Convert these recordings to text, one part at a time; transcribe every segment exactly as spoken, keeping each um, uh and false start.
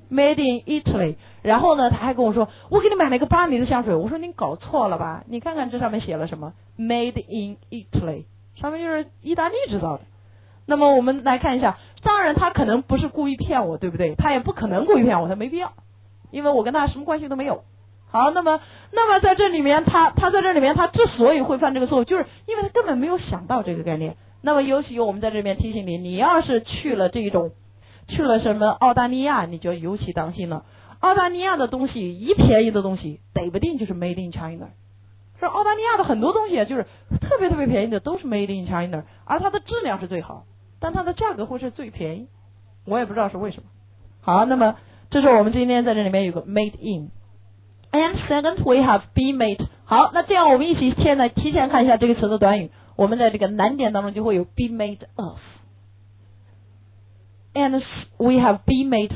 made in Italy。然后呢，他还跟我说，我给你买了一个巴黎的香水。我说您搞错了吧？你看看这上面写了什么 ，made in Italy， 上面就是意大利制造的。那么我们来看一下，当然他可能不是故意骗我，对不对？他也不可能故意骗我，他没必要，因为我跟他什么关系都没有。好，那么，那么在这里面，他他在这里面，他之所以会犯这个错误，就是因为他根本没有想到这个概念。那么尤其我们在这边提醒你，你要是去了这种，去了什么澳大利亚，你就尤其当心了。澳大利亚的东西，一便宜的东西，得不定就是 made in China。说澳大利亚的很多东西就是特别特别便宜的，都是 made in China， 而它的质量是最好，但它的价格会是最便宜。我也不知道是为什么。好，那么这是我们今天在这里面有个 made in。And second, we have be made。好，那这样我们一起现在提前看一下这个词的短语。我们在这个难点当中就会有 be made of。And we have be made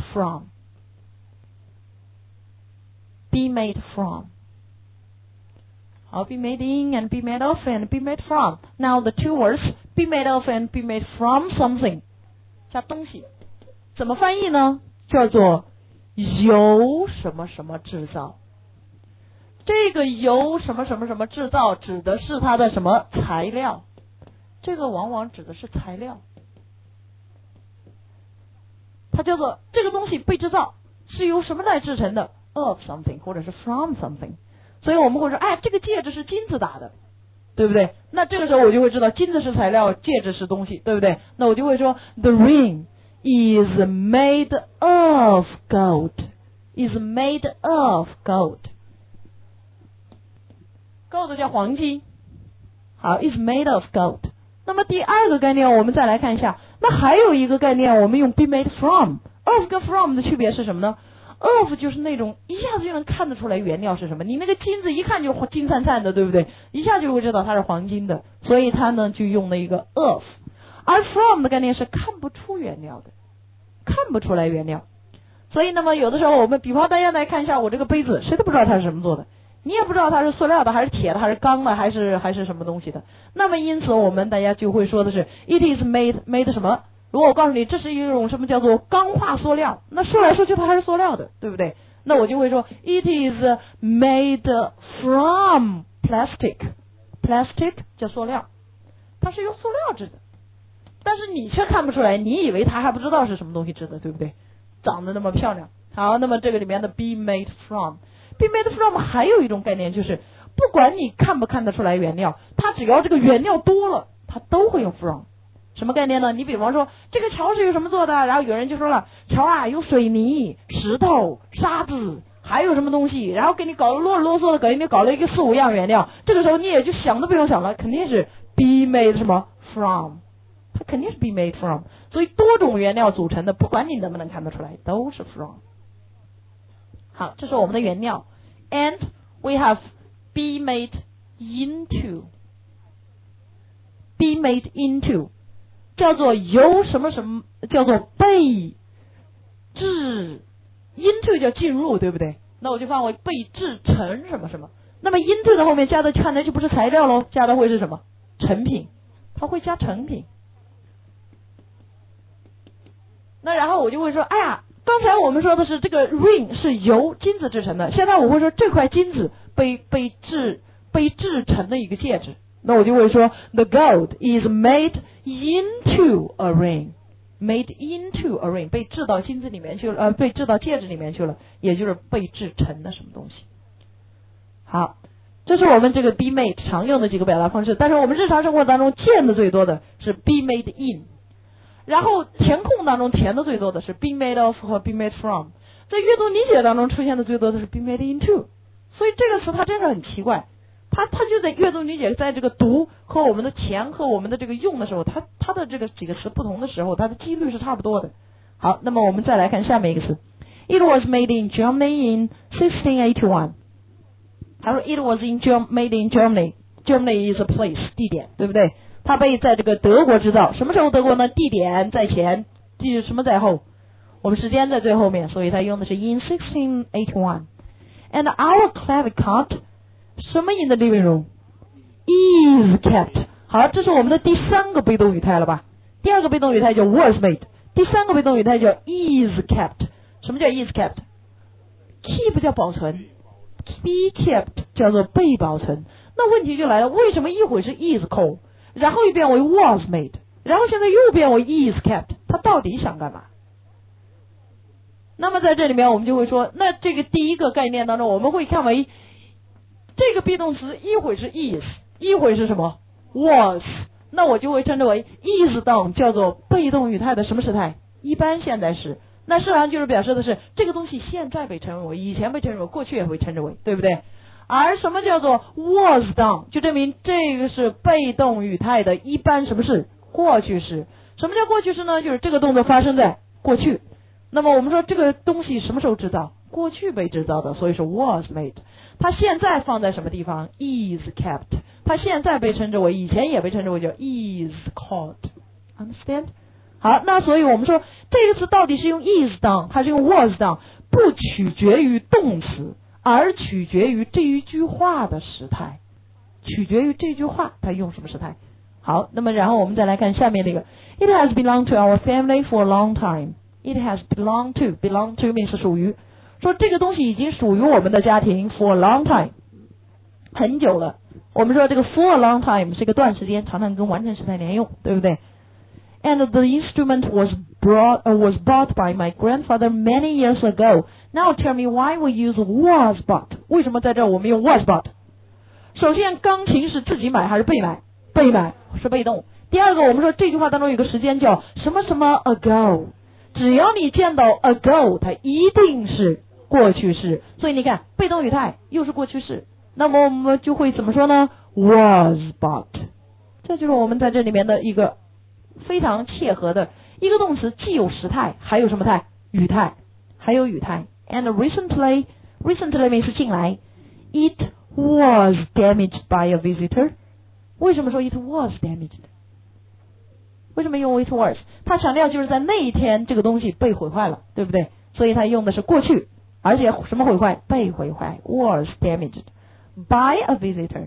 from。be made from。好 ，be made in and be made of and be made from。Now the two words be made of and be made from something， 加东西，怎么翻译呢？叫做由什么什么制造。这个由什么什么什么制造指的是它的什么材料？这个往往指的是材料，它叫做这个东西被制造是由什么来制成的 ？of something 或者是 from something。所以我们会说，哎，这个戒指是金子打的，对不对？那这个时候我就会知道金子是材料，戒指是东西，对不对？那我就会说 ，the ring is made of gold. Is made of gold.Gold 叫黄金，好 ，is made of gold。那么第二个概念，我们再来看一下，那还有一个概念，我们用 be made from。of 跟 from 的区别是什么呢 ？of 就是那种一下子就能看得出来原料是什么，你那个金子一看就金灿灿的，对不对？一下就会知道它是黄金的，所以它呢就用了一个 of。而 from 的概念是看不出原料的，看不出来原料。所以那么有的时候我们，比方大家来看一下我这个杯子，谁都不知道它是什么做的。你也不知道它是塑料的还是铁的还是钢的还是还是什么东西的，那么因此我们大家就会说的是 it is made made 什么？如果我告诉你这是一种什么叫做钢化塑料，那说来说去它还是塑料的，对不对？那我就会说 it is made from plastic。 plastic 叫塑料，它是由塑料制的，但是你却看不出来，你以为它还不知道是什么东西制的，对不对？长得那么漂亮。好，那么这个里面的 be made from。Be made from 还有一种概念，就是不管你看不看得出来原料，它只要这个原料多了，它都会用 from。什么概念呢？你比方说这个桥是由什么做的，然后有人就说了，桥啊有水泥、石头、沙子，还有什么东西，然后给你搞得啰里啰嗦的，给你搞了一个四五样原料，这个时候你也就想都不用想了，肯定是 be made 什么 from， 它肯定是 be made from。所以多种原料组成的，不管你能不能看得出来，都是 from。好，这是我们的原料。And we have be made into。 be made into 叫做由什么什么，叫做被制 into 叫进入，对不对？那我就放为被制成什么什么。那么 into 的后面加的看来就不是材料咯，加的会是什么？成品，它会加成品。那然后我就会说，哎呀，刚才我们说的是这个 ring 是由金子制成的，现在我会说这块金子被被制被制成的一个戒指，那我就会说 the gold is made into a ring。 made into a ring 被制到金子里面去了，呃，被制到戒指里面去了，也就是被制成的什么东西。好，这是我们这个 be made 常用的几个表达方式，但是我们日常生活当中见的最多的是 be made in。然后填空当中填的最多的是 be made of 和 be made from， 在阅读理解当中出现的最多的是 be made into。 所以这个词它真的很奇怪，它它就在阅读理解在这个读和我们的填和我们的这个用的时候，它它的这个几个词不同的时候，它的几率是差不多的。好，那么我们再来看下面一个词， It was made in Germany in sixteen eighty-one。 他说 It was in Germ made in Germany。 Germany is a place 地点，对不对？它被在这个德国制造，什么时候德国呢？地点在前，地什么在后？我们时间在最后面，所以它用的是 in sixteen eighty-one。 And our clavicle 什么 in the living room is kept。 好，这是我们的第三个被动语态了吧？第二个被动语态叫 was made， 第三个被动语态叫 is kept。 什么叫 is kept？keep 叫保存 ，be kept 叫做被保存。那问题就来了，为什么一会是 is called， 然后又变为 was made， 然后现在又变为 is kept， 它到底想干嘛？那么在这里面我们就会说，那这个第一个概念当中，我们会看为这个 be 动词一会是 is， 一会是什么 was， 那我就会称之为 is done 叫做被动语态的什么时态？一般现在时。那实际上就是表示的是这个东西现在被称为，以前被称为，过去也会称之为，对不对？而什么叫做 was done， 就证明这个是被动语态的一般什么式？过去式。什么叫过去式呢？就是这个动作发生在过去。那么我们说这个东西什么时候制造？过去被制造的，所以说 was made。它现在放在什么地方 ？is kept。它现在被称之为，以前也被称之为叫 is called。Understand？ 好，那所以我们说这个词到底是用 is done 还是用 was done， 不取决于动词，而取决于这一句话的时态，取决于这句话它用什么时态。好，那么然后我们再来看下面这个 ，It has belonged to our family for a long time。It has belonged to belong to means 属于，说这个东西已经属于我们的家庭 for a long time， 很久了。我们说这个 for a long time 是一个段时间，常常跟完成时态连用，对不对？ And the instrument was brought uh, was bought by my grandfather many years ago. Now tell me why we use was bought？ 为什么在这我们用 was bought？ 首先，钢琴是自己买还是被买？被买是被动。第二个，我们说这句话当中有个时间叫什么什么 ago。只要你见到 ago， 它一定是过去式，所以你看被动语态又是过去式，那么我们就会怎么说呢 ？was bought， 这就是我们在这里面的一个非常切合的一个动词，既有时态，还有什么态？语态，还有语态。And recently, recently means 近来 ，it was damaged by a visitor。为什么说 it was damaged？为什么用 it was？ 它强调就是在那一天这个东西被毁坏了，对不对？所以它用的是过去，而且什么毁坏？被毁坏 was damaged by a visitor。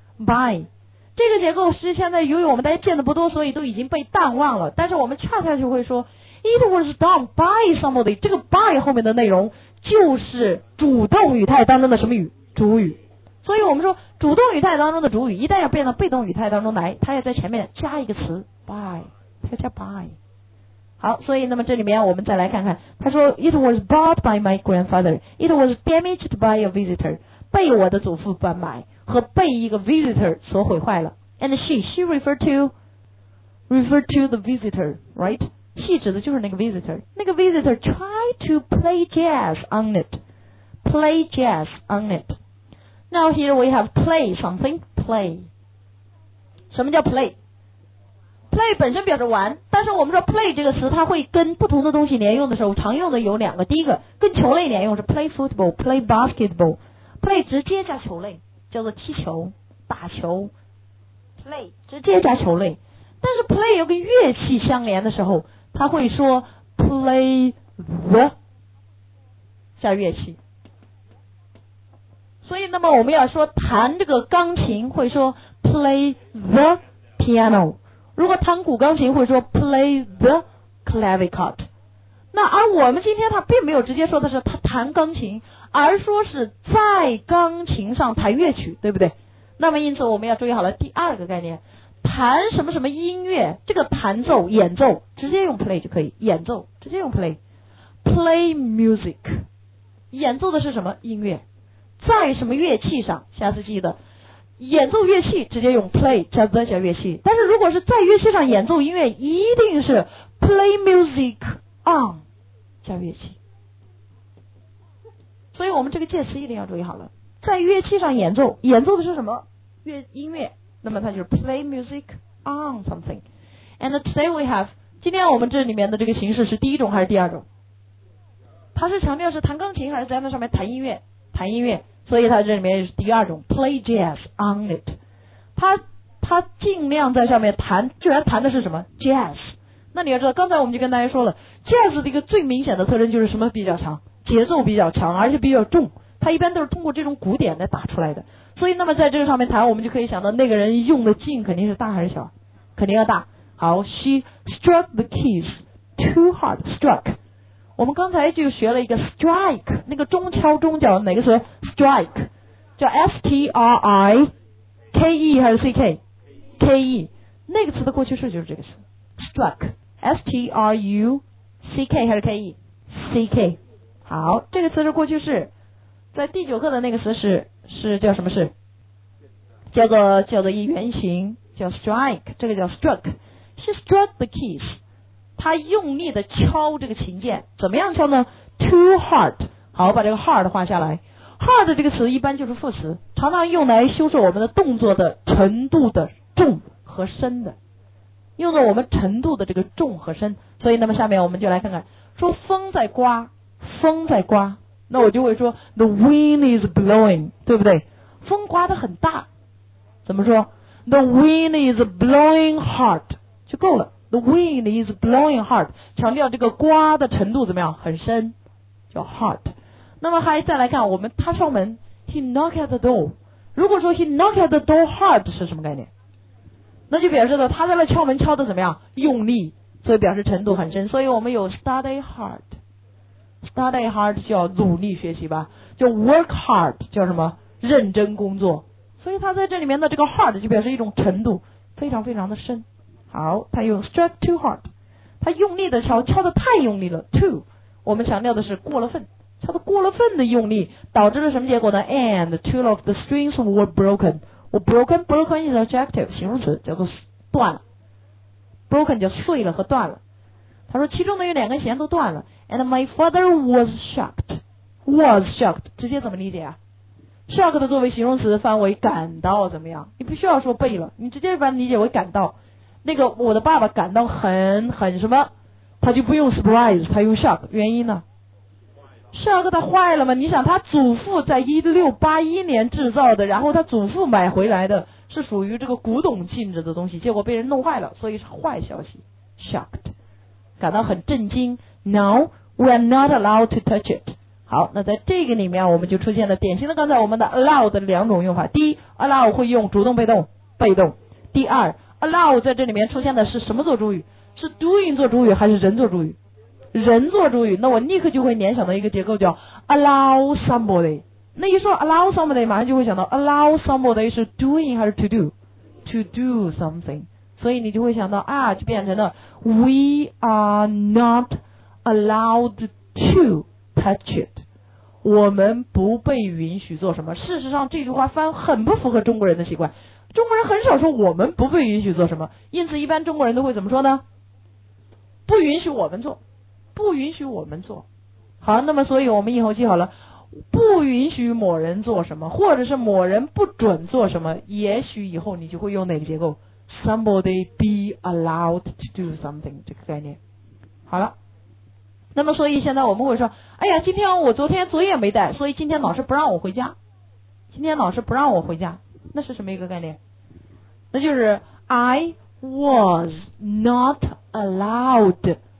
by 这个结构是现在由于我们大家见的不多，所以都已经被淡忘了，但是我们恰恰就会说 it was done by somebody， 这个 by 后面的内容就是主动语态当中的什么语？主语。所以我们说主动语态当中的主语一旦要变到被动语态当中来，它要在前面加一个词 by， 它加 by。 好，所以那么这里面我们再来看看，他说 it was bought by my grandfather， it was damaged by a visitor， 被我的祖父搬买和被一个 visitor 所毁坏了。 and she she referred to referred to the visitor right， she 指的就是那个 visitor， 那个 visitor tried to play jazz on it play jazz on it。Now here we have play something play。 什么叫 play？ play 本身表示玩，但是我们说 play 这个词它会跟不同的东西连用的时候，常用的有两个，第一个跟球类连用是 play football play basketball， play 直接加球类叫做踢球打球 play 直接加球类，但是 play 有跟乐器相连的时候，它会说 play the 加乐器。所以那么我们要说弹这个钢琴会说 play the piano， 如果弹古钢琴会说 play the clavichord。 那而我们今天他并没有直接说的是他弹钢琴，而说是在钢琴上弹乐曲，对不对？那么因此我们要注意好了第二个概念，弹什么什么音乐，这个弹奏演奏直接用 play 就可以，演奏直接用 play play music， 演奏的是什么音乐，在什么乐器上，下次记得演奏乐器直接用 play 加 the 加乐器，但是如果是在乐器上演奏音乐，一定是 play music on 加乐器。所以我们这个介词一定要注意好了，在乐器上演奏，演奏的是什么乐音乐，那么它就是 play music on something。 And today we have， 今天我们这里面的这个形式是第一种还是第二种？它是强调是弹钢琴还是在那上面弹音乐？弹音乐，所以它这里面是第二种 play jazz on it。 它它尽量在上面弹，居然弹的是什么 jazz。 那你要知道刚才我们就跟大家说了， jazz 的一个最明显的特征就是什么比较长，节奏比较长，而且比较重，它一般都是通过这种鼓点来打出来的。所以那么在这个上面弹，我们就可以想到那个人用的劲肯定是大还是小？肯定要大。好， she struck the keys too hard struck 我们刚才就学了一个 strike， 那个中敲钟叫哪个词 ？strike， 叫 S T R I K E 还是 C K？K E， 那个词的过去式就是这个词 struck，S T R U C K 还是 K E？C K。好，这个词是过去式，在第九课的那个词是是叫什么式？叫做叫做一原形，叫 strike， 这个叫 struck。She struck the keys， 她用力的敲这个琴键，怎么样敲呢 ？Too hard。好，把这个 hard 画下来。hard 这个词一般就是副词，常常用来修饰我们的动作的程度的重和深的，用作我们程度的这个重和深。所以那么下面我们就来看看，说风在刮，风在刮，那我就会说 the wind is blowing， 对不对？风刮得很大，怎么说 ？The wind is blowing hard 就够了。The wind is blowing hard， 强调这个刮的程度怎么样？很深，叫 hard。那么还再来看，我们他敲门 ，he knocked at the door。如果说 he knocked at the door hard 是什么概念？那就表示了他在那敲门敲的怎么样？用力，所以表示程度很深。所以我们有 study hard。study hard 叫努力学习吧，叫 work hard 叫什么？认真工作。所以他在这里面的这个 hard 就表示一种程度非常非常的深。好，他用 struck too hard， 他用力的敲，敲的太用力了 too， 我们强调的是过了分，敲的过了分的用力，导致了什么结果呢 ？And two of the strings were broken。我 broken broken is adjective 形容词，叫做断了 ，broken 叫碎了和断了。他说其中的有两根弦都断了 ，and my father was shocked。was shocked 直接怎么理解啊 ？shocked 的作为形容词翻为感到怎么样？你不需要说背了，你直接把它理解为感到。那个我的爸爸感到很很什么，他就不用 surprise， 他用 shock， 原因呢 ？shock 他坏了吗？你想他祖父在一六八一年制造的，然后他祖父买回来的是属于这个古董性质的东西，结果被人弄坏了，所以是坏消息 shocked， 感到很震惊。No, we are not allowed to touch it。好，那在这个里面我们就出现了典型的刚才我们的 allow 的两种用法。第一 ，allow 会用主动被动、被动。第二 ，allow 在这里面出现的是什么做主语？是 doing 做主语还是人做主语？人做主语。那我立刻就会联想到一个结构叫 allow somebody。那一说 allow somebody， 马上就会想到 allow somebody 是 doing 还是 to do？to do something。所以你就会想到啊，就变成了 we are not allowed to touch it。我们不被允许做什么。事实上，这句话翻很不符合中国人的习惯。中国人很少说我们不被允许做什么，因此一般中国人都会怎么说呢？不允许我们做，不允许我们做。好，那么所以我们以后记好了，不允许某人做什么，或者是某人不准做什么，也许以后你就会用哪个结构 ？Somebody be allowed to do something 这个概念。好了。那么所以现在我们会说，哎呀，今天我昨天作业没带，所以今天老师不让我回家。今天老师不让我回家，那是什么一个概念？那就是 I was not allowed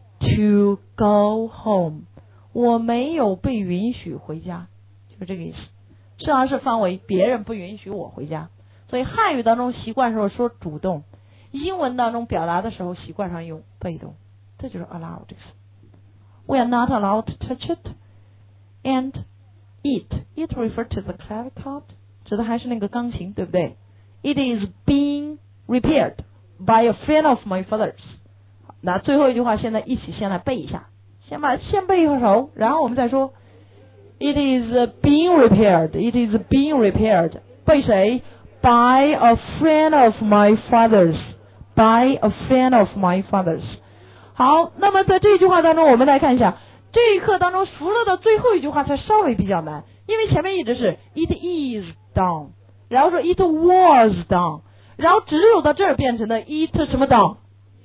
to go home。我没有被允许回家，就是这个意思。实际上是翻为别人不允许我回家。所以汉语当中习惯时候说主动，英文当中表达的时候习惯上用被动，这就是 allow 这个词。We are not allowed to touch it and it. It refers to the clavichord， 指的还是那个钢琴，对不对 ？It is being repaired by a friend of my father's。那最后一句话，现在一起先来背一下，先把先背一首，然后我们再说。It is being repaired. It is being repaired. 被谁 ？By a friend of my father's. By a friend of my father's。好，那么在这句话当中，我们来看一下这一课当中除了的最后一句话才稍微比较难，因为前面一直是 it is done， 然后说 it was done， 然后只有到这儿变成了 it 什么 done？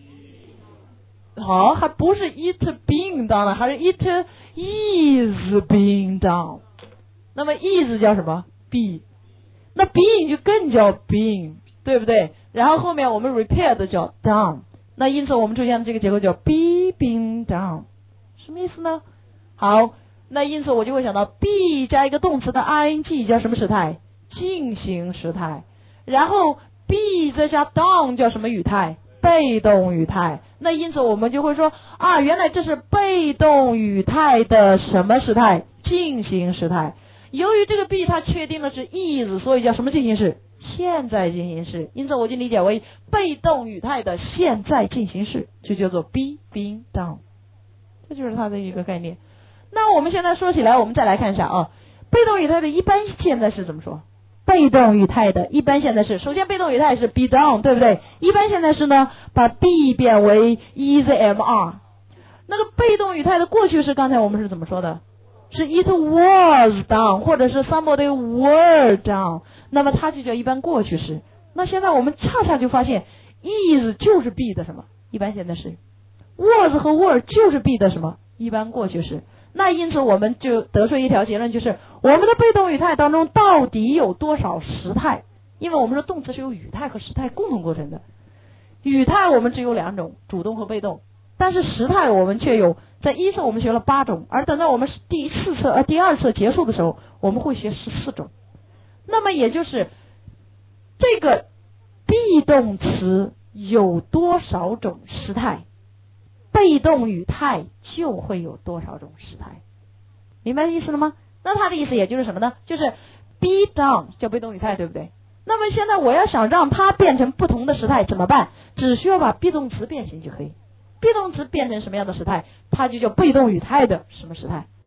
好，还不是 it being done 了，还是 it is being done。那么 is 叫什么 ？be， 那 being 就更叫 being， 对不对？然后后面我们 repaired 叫 done。那因此我们出现的这个结构叫 be being done， 什么意思呢？好，那因此我就会想到 be 加一个动词的 ing 叫什么时态？进行时态。然后 be 再加 done 叫什么语态？被动语态。 那因此我们就会说啊，原来这是被动语态的什么时态？进行时态。由于这个 be 它确定的是 is， 所以叫什么进行式？现在进行式。因此我就理解为被动语态的现在进行式，就叫做 be being done。这就是它的一个概念。那我们现在说起来，我们再来看一下啊，被动语态的一般现在式怎么说？被动语态的一般现在式，首先被动语态是 be done， 对不对？一般现在式呢，把 be 变为 is am are。那个被动语态的过去式，刚才我们是怎么说的？是 it was done， 或者是 somebody were done， 那么它就叫一般过去式。那现在我们恰恰就发现 is 就是 be 的什么？一般现在式。was 和 were 就是 be 的什么？一般过去式。那因此我们就得出一条结论，就是我们的被动语态当中到底有多少时态？因为我们说动词是由语态和时态共同构成的。语态我们只有两种，主动和被动，但是时态我们却有，在一册我们学了八种，而等到我们第四册呃第二册结束的时候，我们会学十四种。那么也就是这个 be 动词有多少种时态，被动语态就会有多少种时态，明白意思了吗？那它的意思也就是什么呢？就是 be done 叫被动语态，对不对？那么现在我要想让它变成不同的时态怎么办？只需要把 be 动词变形就可以。be 动词变成什么样的时态，它就叫被动语态的什么时态。